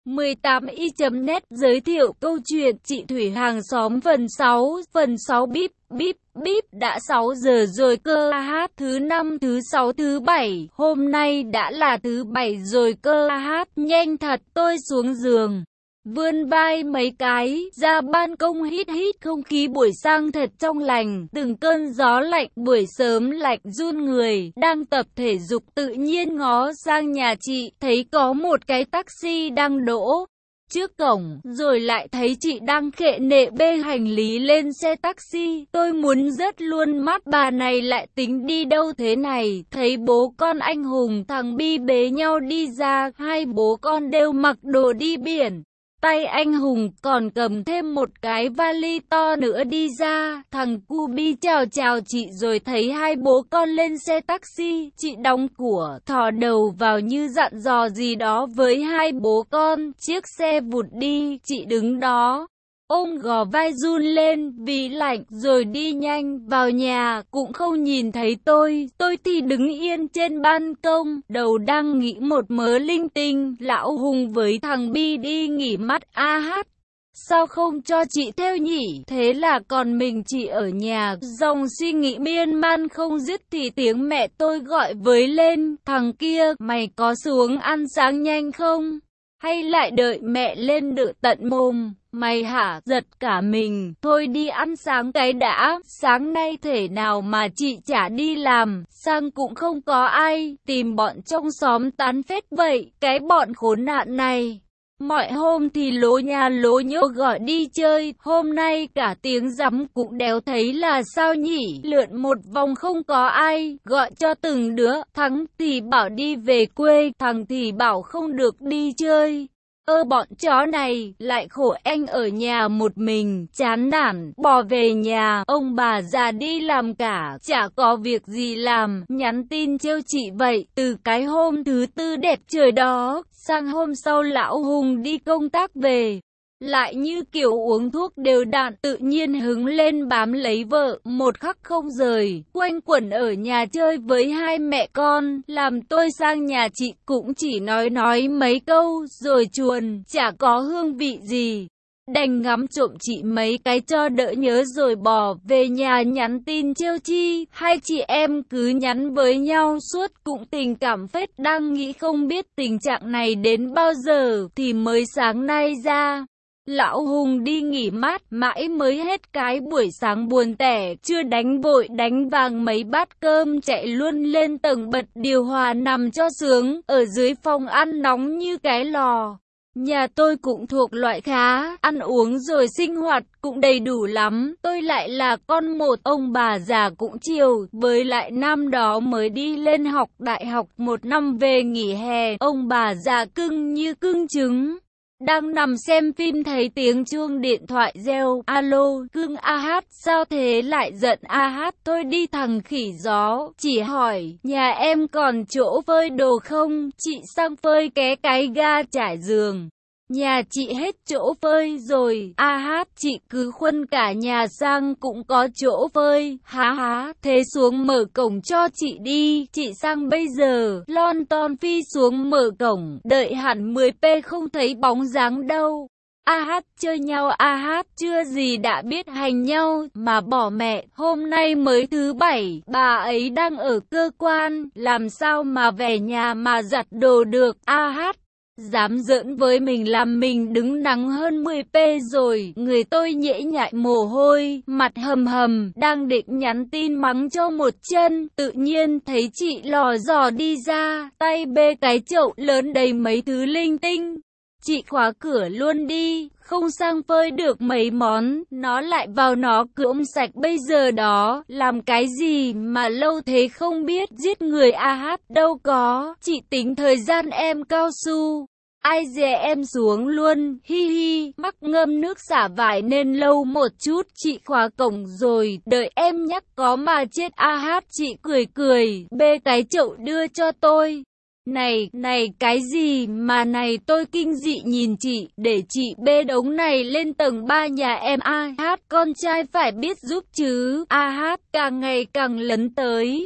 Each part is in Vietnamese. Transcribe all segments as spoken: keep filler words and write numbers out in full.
mười tám y chấm net giới thiệu câu chuyện chị Thủy hàng xóm phần sáu. Phần sáu bíp, bíp, bíp. Đã sáu giờ rồi cơ hát. Thứ năm, thứ sáu, thứ bảy. Hôm nay đã là thứ bảy rồi cơ hát. Nhanh thật. Tôi xuống giường, vươn vai mấy cái, ra ban công hít hít không khí buổi sang thật trong lành. Từng cơn gió lạnh buổi sớm lạnh run người. Đang tập thể dục tự nhiên ngó sang nhà chị, thấy có một cái taxi đang đỗ trước cổng, rồi lại thấy chị đang khệ nệ bê hành lý lên xe taxi. Tôi muốn rớt luôn mắt, bà này lại tính đi đâu thế này. Thấy bố con anh Hùng thằng Bi bế nhau đi ra, hai bố con đều mặc đồ đi biển. Tay anh Hùng còn cầm thêm một cái vali to nữa đi ra. Thằng cu Bi chào chào chị rồi thấy hai bố con lên xe taxi. Chị đóng của, thò đầu vào như dặn dò gì đó với hai bố con. Chiếc xe vụt đi, chị đứng đó ôm gò vai run lên vì lạnh rồi đi nhanh vào nhà, cũng không nhìn thấy tôi. Tôi thì đứng yên trên ban công, đầu đang nghĩ một mớ linh tinh. Lão Hùng với thằng Bi đi nghỉ mắt. A hát, sao không cho chị theo nhỉ? Thế là còn mình chị ở nhà. Dòng suy nghĩ miên man không dứt thì tiếng mẹ tôi gọi với lên. Thằng kia, mày có xuống ăn sáng nhanh không? Hay lại đợi mẹ lên đợi tận mồm? Mày hả? Giật cả mình. Thôi đi ăn sáng cái đã. Sáng nay thể nào mà chị chả đi làm, sang cũng không có ai, tìm bọn trong xóm tán phét vậy. Cái bọn khốn nạn này, mọi hôm thì lố nhà lố nhố gọi đi chơi, hôm nay cả tiếng rắm cũng đéo thấy là sao nhỉ. Lượn một vòng không có ai, gọi cho từng đứa. Thằng thì bảo đi về quê, thằng thì bảo không được đi chơi. Ơ bọn chó này, lại khổ anh ở nhà một mình, chán nản, bỏ về nhà. Ông bà già đi làm cả, chả có việc gì làm, nhắn tin trêu chị vậy. Từ cái hôm thứ tư đẹp trời đó, sang hôm sau lão Hùng đi công tác về, lại như kiểu uống thuốc đều đặn, tự nhiên hứng lên bám lấy vợ, một khắc không rời, quanh quẩn ở nhà chơi với hai mẹ con. Làm tôi sang nhà chị cũng chỉ nói nói mấy câu rồi chuồn, chả có hương vị gì. Đành ngắm trộm chị mấy cái cho đỡ nhớ rồi bỏ về nhà nhắn tin trêu chi. Hai chị em cứ nhắn với nhau suốt, cũng tình cảm phết. Đang nghĩ không biết tình trạng này đến bao giờ thì mới sáng nay ra. Lão Hùng đi nghỉ mát, mãi mới hết cái buổi sáng buồn tẻ, chưa đánh vội đánh vàng mấy bát cơm, chạy luôn lên tầng bật điều hòa nằm cho sướng, ở dưới phòng ăn nóng như cái lò. Nhà tôi cũng thuộc loại khá, ăn uống rồi sinh hoạt cũng đầy đủ lắm. Tôi lại là con một, ông bà già cũng chiều, với lại năm đó mới đi lên học đại học một năm về nghỉ hè, ông bà già cưng như cưng trứng. Đang nằm xem phim thấy tiếng chuông điện thoại reo. Alo, cưng. A hát, sao thế lại giận? A hát, thôi đi thằng khỉ gió, chỉ hỏi, nhà em còn chỗ phơi đồ không? Chị sang phơi ké cái ga trải giường. Nhà chị hết chỗ phơi rồi. A hát, chị cứ khuân cả nhà sang cũng có chỗ phơi. Há há, thế xuống mở cổng cho chị đi. Chị sang bây giờ, lon ton phi xuống mở cổng, đợi hẳn mười phút không thấy bóng dáng đâu. A hát, chơi nhau. A hát, chưa gì đã biết hành nhau mà bỏ mẹ. Hôm nay mới thứ bảy, bà ấy đang ở cơ quan, làm sao mà về nhà mà giặt đồ được. A hát, dám giỡn với mình làm mình đứng nắng hơn mười phút rồi. Người tôi nhễ nhại mồ hôi, mặt hầm hầm, đang định nhắn tin mắng cho một chân, tự nhiên thấy chị lò dò đi ra, tay bê cái chậu lớn đầy mấy thứ linh tinh. Chị khóa cửa luôn đi, không sang phơi được mấy món, nó lại vào nó cưỡng sạch bây giờ đó. Làm cái gì mà lâu thế không biết, giết người. A hát, đâu có, chị tính thời gian em cao su. Ai dè em xuống luôn, hi hi, mắc ngâm nước xả vải nên lâu một chút. Chị khóa cổng rồi, đợi em nhắc có mà chết. A hát, chị cười cười, bê cái chậu đưa cho tôi. Này, này, cái gì mà này? Tôi kinh dị nhìn chị, để chị bê đống này lên tầng ba nhà em. A hát, con trai phải biết giúp chứ. A hát, càng ngày càng lấn tới.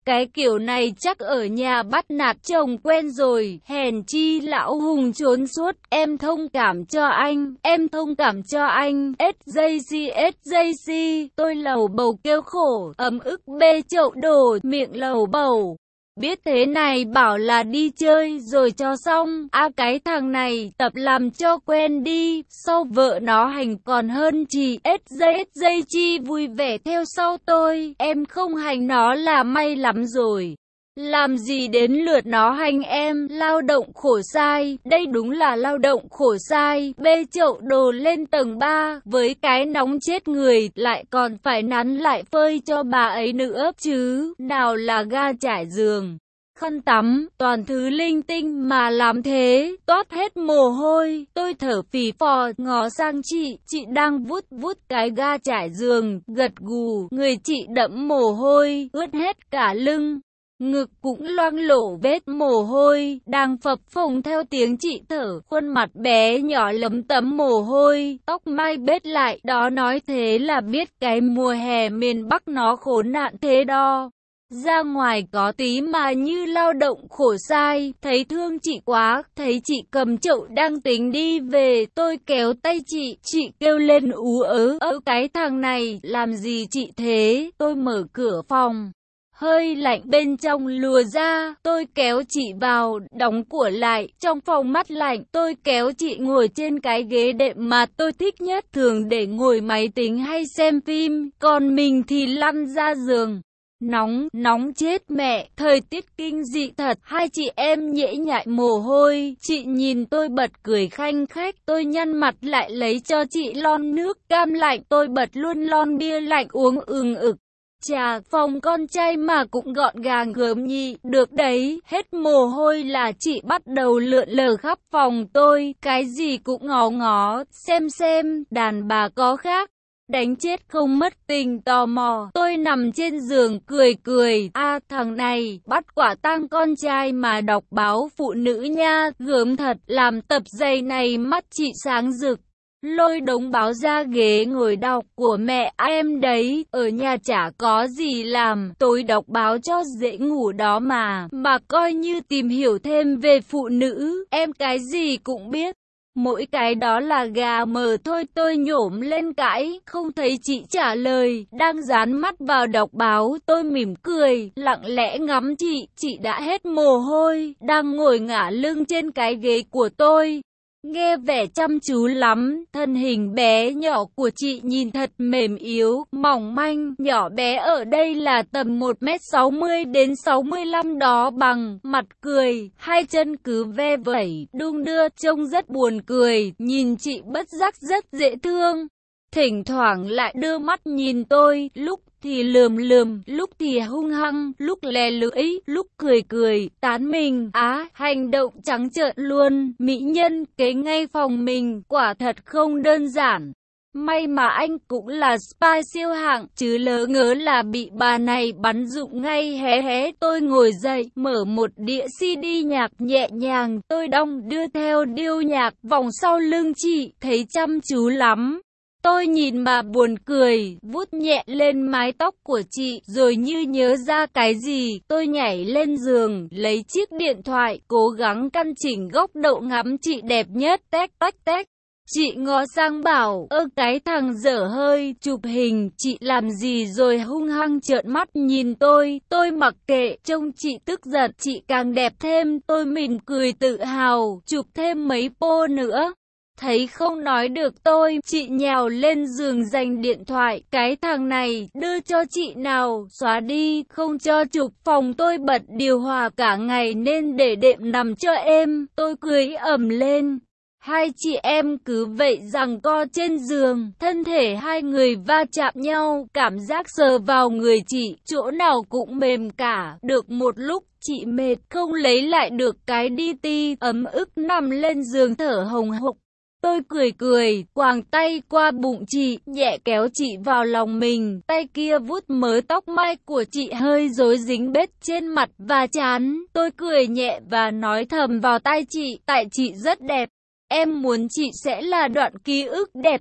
Cái kiểu này chắc ở nhà bắt nạt chồng quen rồi, hèn chi lão Hùng trốn suốt, em thông cảm cho anh, em thông cảm cho anh, ét gi xê, ét gi xê, tôi lầu bầu kêu khổ, ấm ức bê chậu đổ, miệng lầu bầu. Biết thế này bảo là đi chơi rồi cho xong, a à, cái thằng này tập làm cho quen đi, sau vợ nó hành còn hơn chị, ét gi chi vui vẻ theo sau tôi, em không hành nó là may lắm rồi. Làm gì đến lượt nó hành em, lao động khổ sai, đây đúng là lao động khổ sai, bê chậu đồ lên tầng ba, với cái nóng chết người, lại còn phải nắn lại phơi cho bà ấy nữa, chứ, nào là ga trải giường, khăn tắm, toàn thứ linh tinh mà làm thế, toát hết mồ hôi, tôi thở phì phò, ngó sang chị, chị đang vuốt vuốt cái ga trải giường, gật gù, người chị đẫm mồ hôi, ướt hết cả lưng. Ngực cũng loang lổ vết mồ hôi, đang phập phồng theo tiếng chị thở, khuôn mặt bé nhỏ lấm tấm mồ hôi, tóc mai bết lại, đó nói thế là biết cái mùa hè miền Bắc nó khốn nạn thế đó. Ra ngoài có tí mà như lao động khổ sai, thấy thương chị quá, thấy chị cầm chậu đang tính đi về, tôi kéo tay chị, chị kêu lên ú ớ, ớ cái thằng này, làm gì chị thế, tôi mở cửa phòng. Hơi lạnh bên trong lùa ra, tôi kéo chị vào, đóng cửa lại, trong phòng mát lạnh, tôi kéo chị ngồi trên cái ghế đệm mà tôi thích nhất, thường để ngồi máy tính hay xem phim, còn mình thì lăn ra giường. Nóng, nóng chết mẹ, thời tiết kinh dị thật, hai chị em nhễ nhại mồ hôi, chị nhìn tôi bật cười khanh khách, tôi nhăn mặt lại lấy cho chị lon nước cam lạnh, tôi bật luôn lon bia lạnh uống ừng ực. Chà, phòng con trai mà cũng gọn gàng gớm nhỉ, được đấy, hết mồ hôi là chị bắt đầu lượn lờ khắp phòng tôi, cái gì cũng ngó ngó, xem xem, đàn bà có khác. Đánh chết không mất tình tò mò, tôi nằm trên giường cười cười, a à, thằng này, bắt quả tang con trai mà đọc báo phụ nữ nha, gớm thật, làm tập giày này mắt chị sáng rực. Lôi đống báo ra ghế ngồi đọc của mẹ em đấy, ở nhà chả có gì làm, tôi đọc báo cho dễ ngủ đó mà, mà coi như tìm hiểu thêm về phụ nữ, em cái gì cũng biết. Mỗi cái đó là gà mờ thôi, tôi nhổm lên cãi, không thấy chị trả lời, đang dán mắt vào đọc báo, tôi mỉm cười, lặng lẽ ngắm chị, chị đã hết mồ hôi, đang ngồi ngả lưng trên cái ghế của tôi. Nghe vẻ chăm chú lắm, thân hình bé nhỏ của chị nhìn thật mềm yếu, mỏng manh, nhỏ bé ở đây là tầm một mét sáu mươi đến sáu mươi lăm đó bằng, mặt cười, hai chân cứ ve vẩy, đung đưa, trông rất buồn cười, nhìn chị bất giác rất dễ thương. Thỉnh thoảng lại đưa mắt nhìn tôi, lúc thì lườm lườm, lúc thì hung hăng, lúc lè lưỡi, lúc cười cười, tán mình, á, hành động trắng trợn luôn, mỹ nhân kế ngay phòng mình, quả thật không đơn giản. May mà anh cũng là spy siêu hạng, chứ lỡ ngớ là bị bà này bắn dụng ngay hé hé. Tôi ngồi dậy, mở một đĩa xê đê nhạc nhẹ nhàng, tôi đong đưa theo điệu nhạc, vòng sau lưng chị, thấy chăm chú lắm. Tôi nhìn mà buồn cười, vuốt nhẹ lên mái tóc của chị, rồi như nhớ ra cái gì, tôi nhảy lên giường, lấy chiếc điện thoại, cố gắng căn chỉnh góc độ ngắm chị đẹp nhất, tách tách tách. Chị ngó sang bảo, ơ cái thằng dở hơi, chụp hình, chị làm gì rồi, hung hăng trợn mắt nhìn tôi, tôi mặc kệ, trông chị tức giận, chị càng đẹp thêm, tôi mỉm cười tự hào, chụp thêm mấy pô nữa. Thấy không nói được tôi, chị nhào lên giường giành điện thoại, cái thằng này, đưa cho chị nào, xóa đi, không cho chụp, phòng tôi bật điều hòa cả ngày nên để đệm nằm cho êm, tôi cười ầm lên. Hai chị em cứ vậy giằng co trên giường, thân thể hai người va chạm nhau, cảm giác sờ vào người chị, chỗ nào cũng mềm cả, được một lúc chị mệt, không lấy lại được cái đi ti, ấm ức nằm lên giường thở hồng hộc. Tôi cười cười, quàng tay qua bụng chị, nhẹ kéo chị vào lòng mình, tay kia vuốt mớ tóc mai của chị hơi rối dính bết trên mặt và trán. Tôi cười nhẹ và nói thầm vào tai chị, tại chị rất đẹp. Em muốn chị sẽ là đoạn ký ức đẹp nhất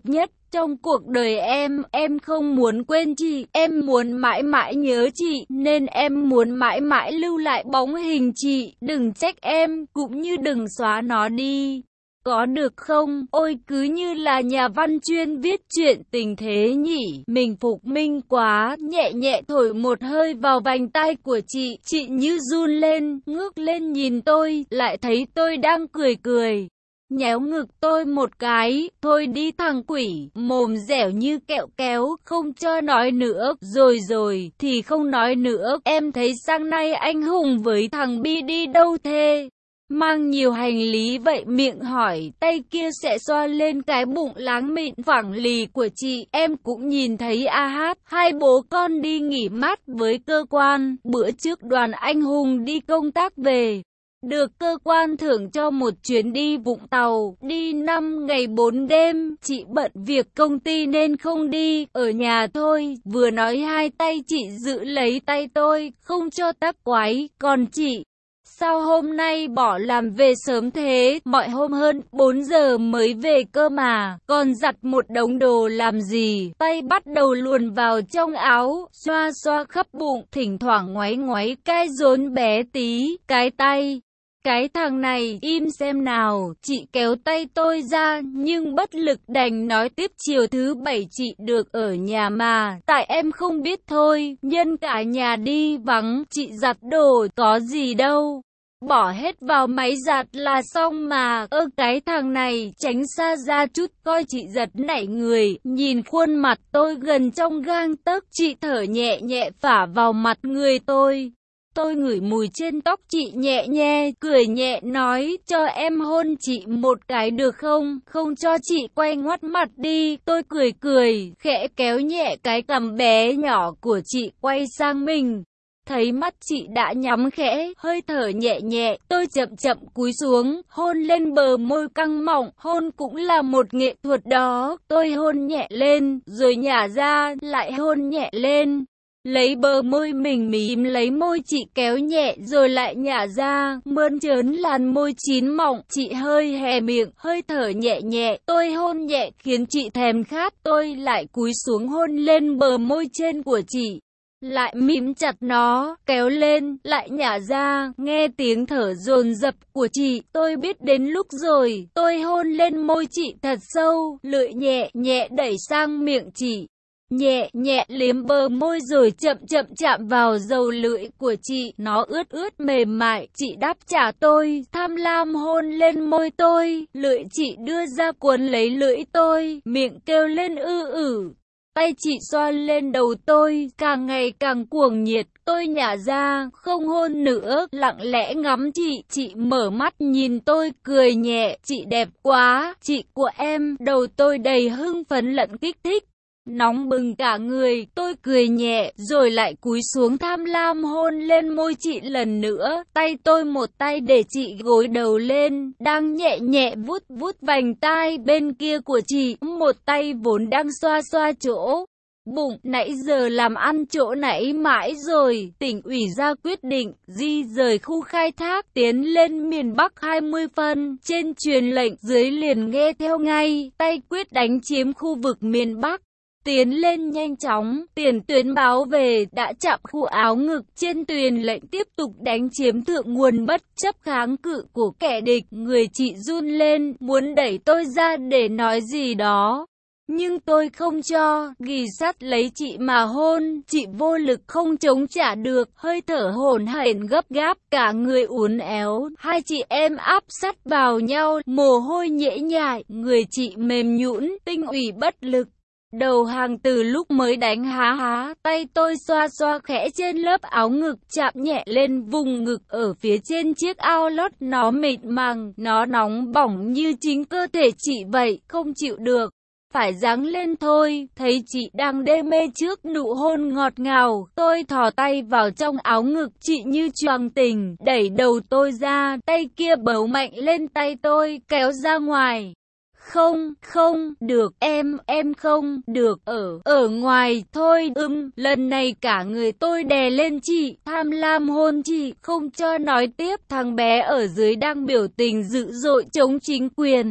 Trong cuộc đời em, em không muốn quên chị, em muốn mãi mãi nhớ chị, nên em muốn mãi mãi lưu lại bóng hình chị, đừng trách em, cũng như đừng xóa nó đi. Có được không? Ôi cứ như là nhà văn chuyên viết chuyện tình thế nhỉ. Mình phục minh quá, nhẹ nhẹ thổi một hơi vào vành tai của chị. Chị như run lên, ngước lên nhìn tôi, lại thấy tôi đang cười cười. Nhéo ngực tôi một cái, thôi đi thằng quỷ, mồm dẻo như kẹo kéo, không cho nói nữa, rồi rồi, thì không nói nữa, em thấy sáng nay anh Hùng với thằng Bi đi đâu thế? Mang nhiều hành lý vậy miệng hỏi, tay kia sẽ xoa lên cái bụng láng mịn phẳng lì của chị, em cũng nhìn thấy a hát, hai bố con đi nghỉ mát với cơ quan, bữa trước đoàn anh Hùng đi công tác về. Được cơ quan thưởng cho một chuyến đi Vũng Tàu, đi năm ngày bốn đêm, chị bận việc công ty nên không đi, ở nhà thôi, vừa nói hai tay chị giữ lấy tay tôi, không cho tắc quái, còn chị, sao hôm nay bỏ làm về sớm thế, mọi hôm hơn bốn giờ mới về cơ mà, còn giặt một đống đồ làm gì, tay bắt đầu luồn vào trong áo, xoa xoa khắp bụng, thỉnh thoảng ngoáy ngoáy cái rốn bé tí, cái tay. Cái thằng này, im xem nào, chị kéo tay tôi ra, nhưng bất lực đành nói tiếp chiều thứ bảy chị được ở nhà mà, tại em không biết thôi, nhân cả nhà đi vắng, chị giặt đồ, có gì đâu. Bỏ hết vào máy giặt là xong mà, ơ cái thằng này, tránh xa ra chút coi chị giật nảy người, nhìn khuôn mặt tôi gần trong gang tấc, chị thở nhẹ nhẹ phả vào mặt người tôi. Tôi ngửi mùi trên tóc chị nhẹ nhẹ, cười nhẹ nói, cho em hôn chị một cái được không, không cho chị quay ngoắt mặt đi, tôi cười cười, khẽ kéo nhẹ cái cằm bé nhỏ của chị quay sang mình. Thấy mắt chị đã nhắm khẽ, hơi thở nhẹ nhẹ, tôi chậm chậm cúi xuống, hôn lên bờ môi căng mọng, hôn cũng là một nghệ thuật đó, tôi hôn nhẹ lên, rồi nhả ra, lại hôn nhẹ lên. Lấy bờ môi mình mím lấy môi chị kéo nhẹ rồi lại nhả ra, mơn trớn làn môi chín mọng, chị hơi hé miệng, hơi thở nhẹ nhẹ, tôi hôn nhẹ khiến chị thèm khát, tôi lại cúi xuống hôn lên bờ môi trên của chị. Lại mím chặt nó, kéo lên, lại nhả ra, nghe tiếng thở dồn dập của chị, tôi biết đến lúc rồi, tôi hôn lên môi chị thật sâu, lưỡi nhẹ nhẹ đẩy sang miệng chị. Nhẹ nhẹ liếm bờ môi rồi chậm chậm chạm vào dầu lưỡi của chị, nó ướt ướt mềm mại, chị đáp trả tôi, tham lam hôn lên môi tôi, lưỡi chị đưa ra cuốn lấy lưỡi tôi, miệng kêu lên ư ử. Tay chị xoa lên đầu tôi, càng ngày càng cuồng nhiệt, tôi nhả ra, không hôn nữa, lặng lẽ ngắm chị, chị mở mắt nhìn tôi cười nhẹ, chị đẹp quá, chị của em, đầu tôi đầy hưng phấn lẫn kích thích. Nóng bừng cả người, tôi cười nhẹ, rồi lại cúi xuống tham lam hôn lên môi chị lần nữa, tay tôi một tay để chị gối đầu lên, đang nhẹ nhẹ vuốt vuốt vành tai bên kia của chị, một tay vốn đang xoa xoa chỗ bụng, nãy giờ làm ăn chỗ nãy mãi rồi, tỉnh ủy ra quyết định, di rời khu khai thác, tiến lên miền Bắc hai mươi phân, trên truyền lệnh, dưới liền nghe theo ngay, tay quyết đánh chiếm khu vực miền Bắc. Tiến lên nhanh chóng, tiền tuyến báo về, đã chạm khu áo ngực, trên tuyền lệnh tiếp tục đánh chiếm thượng nguồn bất chấp kháng cự của kẻ địch, người chị run lên, muốn đẩy tôi ra để nói gì đó. Nhưng tôi không cho, ghì sắt lấy chị mà hôn, chị vô lực không chống trả được, hơi thở hổn hển gấp gáp, cả người uốn éo, hai chị em áp sát vào nhau, mồ hôi nhễ nhại, người chị mềm nhũn, tinh ủy bất lực. Đầu hàng từ lúc mới đánh há há, tay tôi xoa xoa khẽ trên lớp áo ngực, chạm nhẹ lên vùng ngực ở phía trên chiếc áo lót, nó mịn màng, nó nóng bỏng như chính cơ thể chị vậy, không chịu được. Phải giáng lên thôi, thấy chị đang đê mê trước nụ hôn ngọt ngào, tôi thò tay vào trong áo ngực chị như choàng tình, đẩy đầu tôi ra, tay kia bấu mạnh lên tay tôi, kéo ra ngoài. Không, không, được, em, em không, được, ở, ở ngoài, thôi, ưm, lần này cả người tôi đè lên chị, tham lam hôn chị, không cho nói tiếp, thằng bé ở dưới đang biểu tình dữ dội chống chính quyền.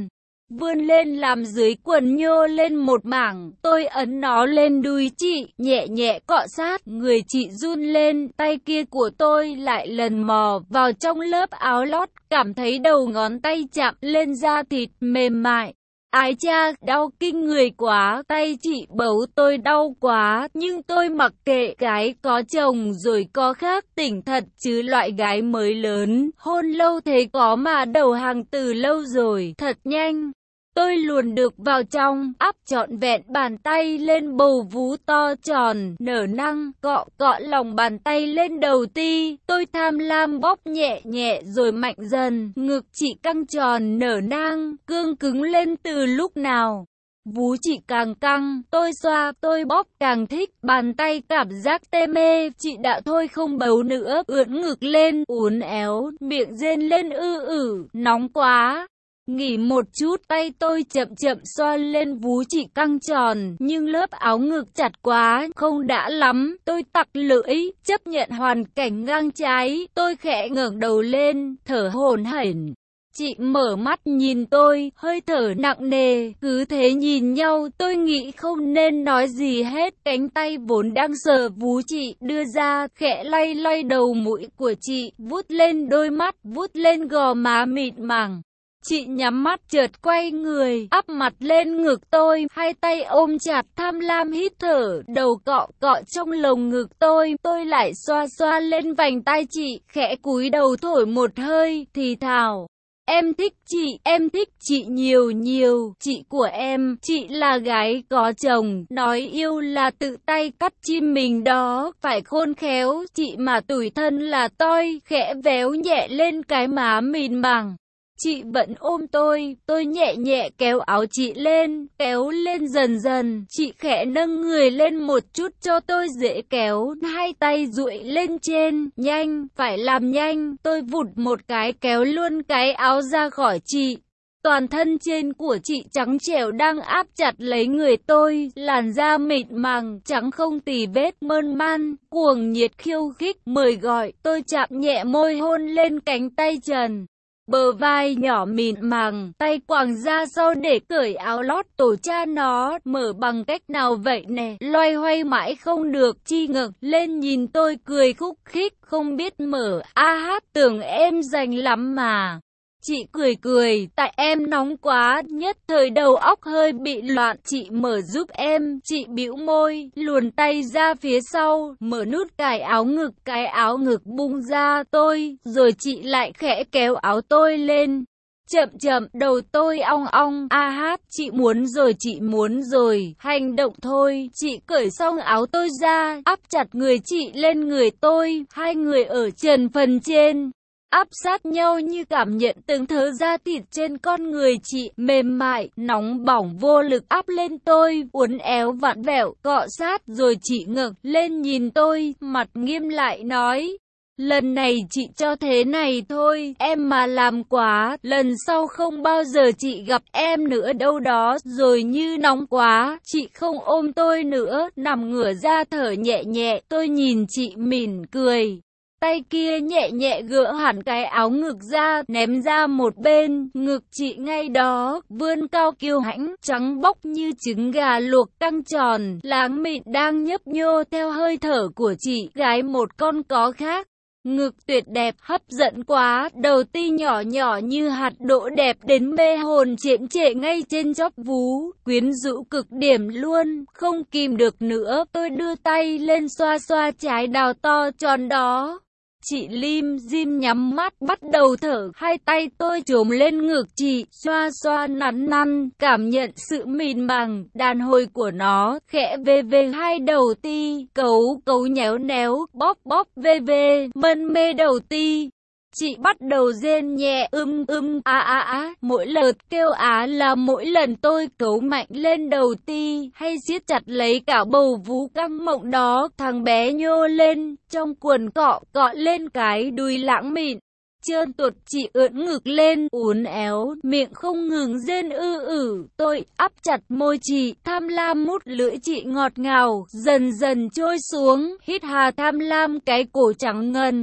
vươn lên làm dưới quần nhô lên một mảng, tôi ấn nó lên đùi chị, nhẹ nhẹ cọ sát, người chị run lên, tay kia của tôi lại lần mò vào trong lớp áo lót, cảm thấy đầu ngón tay chạm lên da thịt mềm mại. Ái cha, đau kinh người quá, tay chị bấu tôi đau quá, nhưng tôi mặc kệ, gái có chồng rồi có khác, tỉnh thật chứ loại gái mới lớn, hôn lâu thế có mà đầu hàng từ lâu rồi, thật nhanh. Tôi luồn được vào trong, áp trọn vẹn bàn tay lên bầu vú to tròn, nở năng, cọ cọ lòng bàn tay lên đầu ti, tôi tham lam bóp nhẹ nhẹ rồi mạnh dần, ngực chị căng tròn nở nang, cương cứng lên từ lúc nào. Vú chị càng căng, tôi xoa, tôi bóp càng thích, bàn tay cảm giác tê mê, chị đã thôi không bấu nữa, ưỡn ngực lên, uốn éo, miệng rên lên ư ử, nóng quá. Nghỉ một chút, tay tôi chậm chậm xoa lên vú chị căng tròn, nhưng lớp áo ngực chặt quá, không đã lắm, tôi tặc lưỡi, chấp nhận hoàn cảnh ngang trái, tôi khẽ ngẩng đầu lên, thở hổn hển. Chị mở mắt nhìn tôi, hơi thở nặng nề, cứ thế nhìn nhau, tôi nghĩ không nên nói gì hết, cánh tay vốn đang sờ vú chị, đưa ra, khẽ lay lay đầu mũi của chị, vuốt lên đôi mắt, vuốt lên gò má mịn màng. Chị nhắm mắt chợt quay người, áp mặt lên ngực tôi, hai tay ôm chặt tham lam hít thở, đầu cọ cọ trong lồng ngực tôi, tôi lại xoa xoa lên vành tai chị, khẽ cúi đầu thổi một hơi, thì thào. Em thích chị, em thích chị nhiều nhiều, chị của em, chị là gái có chồng, nói yêu là tự tay cắt chim mình đó, phải khôn khéo, chị mà tủi thân là tôi, khẽ véo nhẹ lên cái má mịn màng. Chị vẫn ôm tôi, tôi nhẹ nhẹ kéo áo chị lên, kéo lên dần dần, chị khẽ nâng người lên một chút cho tôi dễ kéo, hai tay duỗi lên trên, nhanh, phải làm nhanh, tôi vụt một cái kéo luôn cái áo ra khỏi chị. Toàn thân trên của chị trắng trẻo đang áp chặt lấy người tôi, làn da mịn màng, trắng không tì vết mơn man, cuồng nhiệt khiêu khích, mời gọi, tôi chạm nhẹ môi hôn lên cánh tay trần. Bờ vai nhỏ mịn màng, tay quàng ra sau để cởi áo lót, tổ cha nó mở bằng cách nào vậy nè, loay hoay mãi không được, chi ngẩng lên nhìn tôi cười khúc khích, không biết mở, a hát tưởng em rành lắm mà. Chị cười cười, tại em nóng quá, nhất thời đầu óc hơi bị loạn, chị mở giúp em, chị bĩu môi, luồn tay ra phía sau, mở nút cài áo ngực, cái áo ngực bung ra tôi, rồi chị lại khẽ kéo áo tôi lên. Chậm chậm, đầu tôi ong ong, a hát, chị muốn rồi, chị muốn rồi, hành động thôi, chị cởi xong áo tôi ra, áp chặt người chị lên người tôi, hai người ở trần phần trên. Áp sát nhau như cảm nhận từng thớ da thịt trên con người chị, mềm mại, nóng bỏng vô lực áp lên tôi, uốn éo vặn vẹo, cọ sát rồi chị ngẩng lên nhìn tôi, mặt nghiêm lại nói. Lần này chị cho thế này thôi, em mà làm quá, lần sau không bao giờ chị gặp em nữa đâu đó, rồi như nóng quá, chị không ôm tôi nữa, nằm ngửa ra thở nhẹ nhẹ, tôi nhìn chị mỉm cười. Tay kia nhẹ nhẹ gỡ hẳn cái áo ngực ra, ném ra một bên, ngực chị ngay đó, vươn cao kiêu hãnh, trắng bóc như trứng gà luộc căng tròn, láng mịn đang nhấp nhô theo hơi thở của chị, gái một con có khác. Ngực tuyệt đẹp, hấp dẫn quá, đầu ti nhỏ nhỏ như hạt đỗ đẹp đến mê hồn chiếm trệ ngay trên chóp vú, quyến rũ cực điểm luôn, không kìm được nữa, tôi đưa tay lên xoa xoa trái đào to tròn đó. Chị lim dim nhắm mắt bắt đầu thở, hai tay tôi trồm lên ngực chị, xoa xoa nắn năn, cảm nhận sự mịn màng, đàn hồi của nó, khẽ vê vê hai đầu ti, cấu cấu nhéo néo, bóp bóp vê vê, mân mê đầu ti. Chị bắt đầu rên nhẹ ưm ưm á á á, mỗi lượt kêu á là mỗi lần tôi cấu mạnh lên đầu ti, hay siết chặt lấy cả bầu vú căng mộng đó, thằng bé nhô lên, trong quần cọ cọ lên cái đùi lãng mịn. Trơn tuột chị ưỡn ngực lên, uốn éo, miệng không ngừng rên ư ử, tôi áp chặt môi chị, tham lam mút lưỡi chị ngọt ngào, dần dần trôi xuống, hít hà tham lam cái cổ trắng ngần.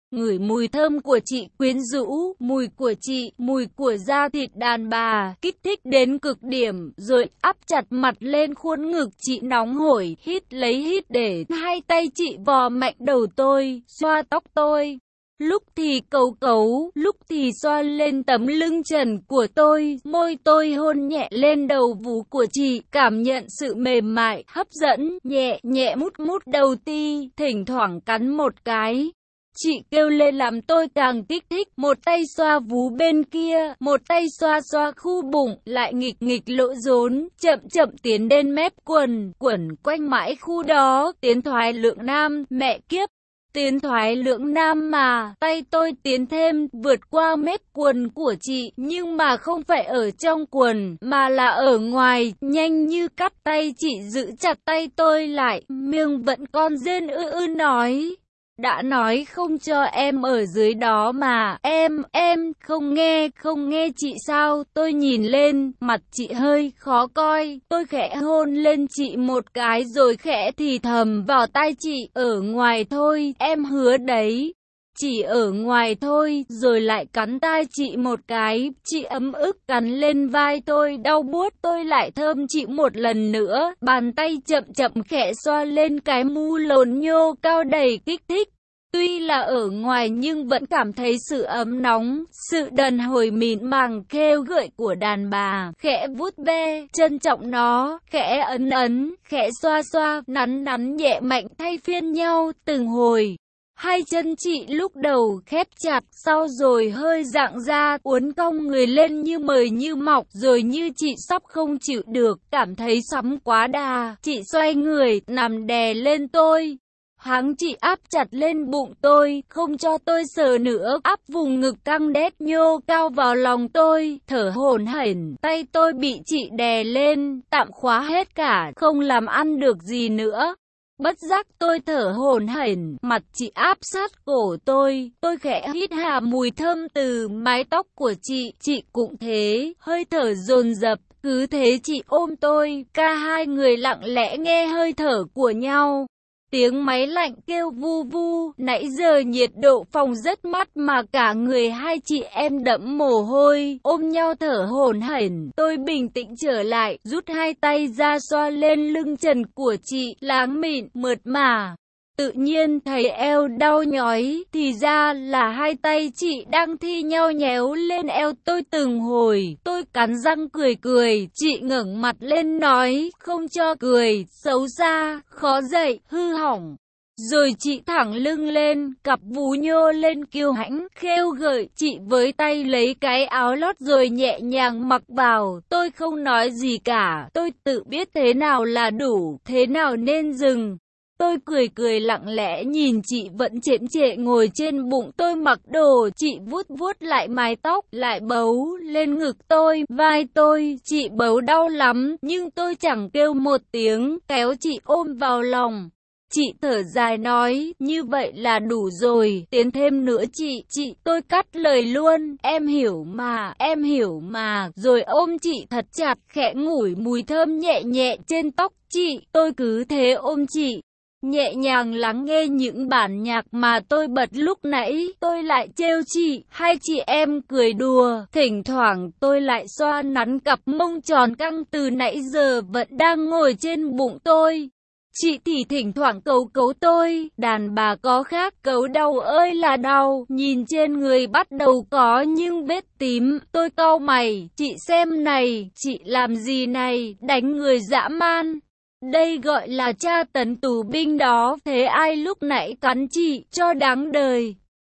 Ngửi mùi thơm của chị quyến rũ, mùi của chị, mùi của da thịt đàn bà, kích thích đến cực điểm, rồi áp chặt mặt lên khuôn ngực chị nóng hổi, hít lấy hít để hai tay chị vò mạnh đầu tôi, xoa tóc tôi. Lúc thì cấu cấu, lúc thì xoa lên tấm lưng trần của tôi, môi tôi hôn nhẹ lên đầu vú của chị, cảm nhận sự mềm mại, hấp dẫn, nhẹ nhẹ mút mút đầu ti, thỉnh thoảng cắn một cái. Chị kêu lên làm tôi càng kích thích, một tay xoa vú bên kia, một tay xoa xoa khu bụng, lại nghịch nghịch lỗ rốn, chậm chậm tiến đến mép quần, quẩn quanh mãi khu đó, tiến thoái lượng nam, mẹ kiếp. Tiến thoái lưỡng nam mà, tay tôi tiến thêm, vượt qua mép quần của chị, nhưng mà không phải ở trong quần, mà là ở ngoài, nhanh như cắt tay chị giữ chặt tay tôi lại, miệng vẫn còn rên ư ư nói. Đã nói không cho em ở dưới đó mà, em, em, không nghe, không nghe chị sao, tôi nhìn lên, mặt chị hơi khó coi, tôi khẽ hôn lên chị một cái rồi khẽ thì thầm vào tai chị, ở ngoài thôi, em hứa đấy. Chỉ ở ngoài thôi, rồi lại cắn tai chị một cái, chị ấm ức cắn lên vai tôi, đau buốt, tôi lại thơm chị một lần nữa, bàn tay chậm chậm khẽ xoa lên cái mu lồn nhô cao đầy kích thích. Tuy là ở ngoài nhưng vẫn cảm thấy sự ấm nóng, sự đần hồi mịn màng khêu gợi của đàn bà, khẽ vuốt ve, trân trọng nó, khẽ ấn ấn, khẽ xoa xoa, nắn nắn nhẹ mạnh thay phiên nhau từng hồi. Hai chân chị lúc đầu khép chặt, sau rồi hơi giãn ra, uốn cong người lên như mời như mọc, rồi như chị sắp không chịu được, cảm thấy sắm quá đà, chị xoay người, nằm đè lên tôi. Háng chị áp chặt lên bụng tôi, không cho tôi sờ nữa, áp vùng ngực căng đét nhô cao vào lòng tôi, thở hổn hển, tay tôi bị chị đè lên, tạm khóa hết cả, không làm ăn được gì nữa. Bất giác tôi thở hổn hển, mặt chị áp sát cổ tôi, tôi khẽ hít hà mùi thơm từ mái tóc của chị, chị cũng thế, hơi thở dồn dập, cứ thế chị ôm tôi, cả hai người lặng lẽ nghe hơi thở của nhau. Tiếng máy lạnh kêu vu vu, nãy giờ nhiệt độ phòng rất mát mà cả người hai chị em đẫm mồ hôi, ôm nhau thở hổn hển. Tôi bình tĩnh trở lại, rút hai tay ra xoa lên lưng trần của chị, láng mịn, mượt mà. Tự nhiên thấy eo đau nhói, thì ra là hai tay chị đang thi nhau nhéo lên eo tôi từng hồi. Tôi cắn răng cười cười, chị ngẩng mặt lên nói, không cho cười, xấu xa, khó dậy, hư hỏng. Rồi chị thẳng lưng lên, cặp vú nhô lên kiêu hãnh, khêu gợi, chị với tay lấy cái áo lót rồi nhẹ nhàng mặc vào. Tôi không nói gì cả, tôi tự biết thế nào là đủ, thế nào nên dừng. Tôi cười cười lặng lẽ nhìn chị vẫn chễm chệ ngồi trên bụng tôi mặc đồ, chị vuốt vuốt lại mái tóc, lại bấu lên ngực tôi, vai tôi, chị bấu đau lắm, nhưng tôi chẳng kêu một tiếng, kéo chị ôm vào lòng. Chị thở dài nói, như vậy là đủ rồi, tiến thêm nữa chị, chị, tôi cắt lời luôn, em hiểu mà, em hiểu mà, rồi ôm chị thật chặt, khẽ ngửi mùi thơm nhẹ nhẹ trên tóc chị, tôi cứ thế ôm chị. Nhẹ nhàng lắng nghe những bản nhạc mà tôi bật lúc nãy, tôi lại trêu chị, hai chị em cười đùa, thỉnh thoảng tôi lại xoa nắn cặp mông tròn căng từ nãy giờ vẫn đang ngồi trên bụng tôi. Chị thì thỉnh thoảng cấu cấu tôi, đàn bà có khác cấu đau ơi là đau, nhìn trên người bắt đầu có những vết tím, tôi cau mày, chị xem này, chị làm gì này, đánh người dã man. Đây gọi là tra tấn tù binh đó, thế ai lúc nãy cắn chị, cho đáng đời.